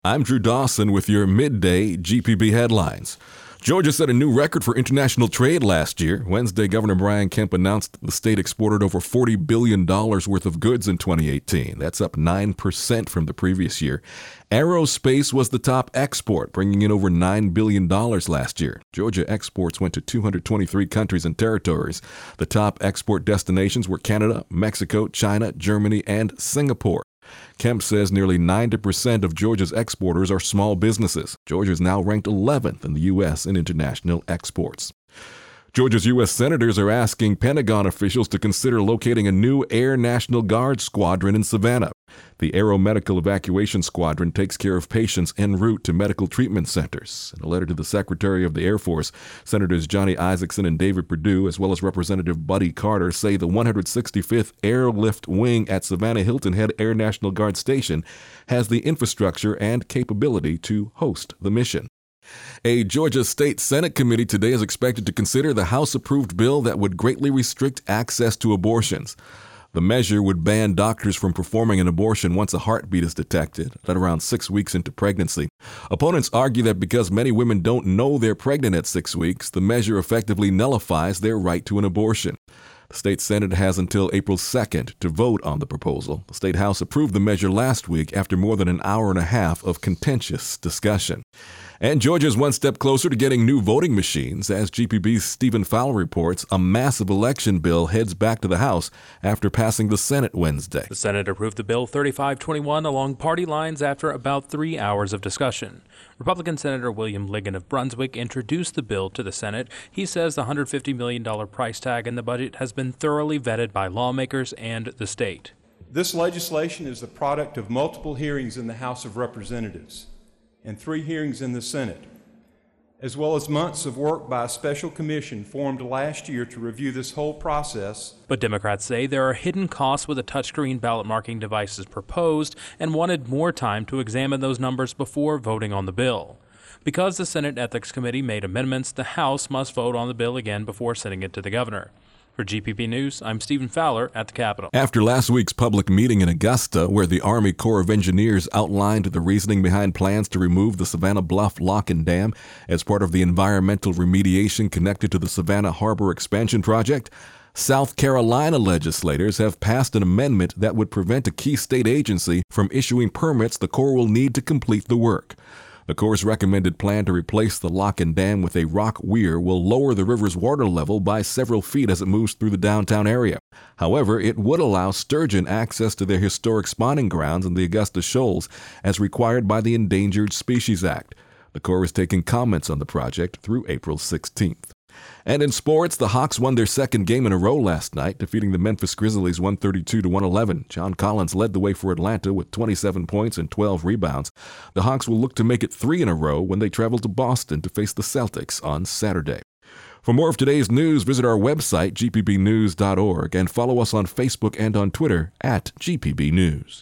I'm Drew Dawson with your midday GPB headlines. Georgia set a new record for international trade last year. Wednesday, Governor Brian Kemp announced the state exported over $40 billion worth of goods in 2018. That's up 9% from the previous year. Aerospace was the top export, bringing in over $9 billion last year. Georgia exports went to 223 countries and territories. The top export destinations were Canada, Mexico, China, Germany, and Singapore. Kemp says nearly 90% of Georgia's exporters are small businesses. Georgia is now ranked 11th in the U.S. in international exports. Georgia's U.S. senators are asking Pentagon officials to consider locating a new Air National Guard squadron in Savannah. The Aeromedical Evacuation Squadron takes care of patients en route to medical treatment centers. In a letter to the Secretary of the Air Force, Senators Johnny Isakson and David Perdue, as well as Representative Buddy Carter, say the 165th Airlift Wing at Savannah Hilton Head Air National Guard Station has the infrastructure and capability to host the mission. A Georgia State Senate committee today is expected to consider the House-approved bill that would greatly restrict access to abortions. The measure would ban doctors from performing an abortion once a heartbeat is detected, at around 6 weeks into pregnancy. Opponents argue that because many women don't know they're pregnant at 6 weeks, the measure effectively nullifies their right to an abortion. The state Senate has until April 2nd to vote on the proposal. The State House approved the measure last week after more than an hour and a half of contentious discussion. And Georgia's one step closer to getting new voting machines. As GPB's Stephen Fowler reports, a massive election bill heads back to the House after passing the Senate Wednesday. The Senate approved the bill 35-21 along party lines after about 3 hours of discussion. Republican Senator William Ligon of Brunswick introduced the bill to the Senate. He says the $150 million price tag in the budget has been thoroughly vetted by lawmakers and the state. This legislation is the product of multiple hearings in the House of Representatives and 3 hearings in the Senate, as well as months of work by a special commission formed last year to review this whole process. But Democrats say there are hidden costs with the touchscreen ballot marking devices proposed and wanted more time to examine those numbers before voting on the bill. Because the Senate Ethics Committee made amendments, the House must vote on the bill again before sending it to the governor. For GPB News, I'm Stephen Fowler at the Capitol. After last week's public meeting in Augusta, where the Army Corps of Engineers outlined the reasoning behind plans to remove the Savannah Bluff Lock and Dam as part of the environmental remediation connected to the Savannah Harbor Expansion Project, South Carolina legislators have passed an amendment that would prevent a key state agency from issuing permits the Corps will need to complete the work. The Corps' recommended plan to replace the lock and dam with a rock weir will lower the river's water level by several feet as it moves through the downtown area. However, it would allow sturgeon access to their historic spawning grounds in the Augusta Shoals as required by the Endangered Species Act. The Corps is taking comments on the project through April 16th. And in sports, the Hawks won their second game in a row last night, defeating the Memphis Grizzlies 132-111. John Collins led the way for Atlanta with 27 points and 12 rebounds. The Hawks will look to make it 3 in a row when they travel to Boston to face the Celtics on Saturday. For more of today's news, visit our website, gpbnews.org, and follow us on Facebook and on Twitter @GPB News.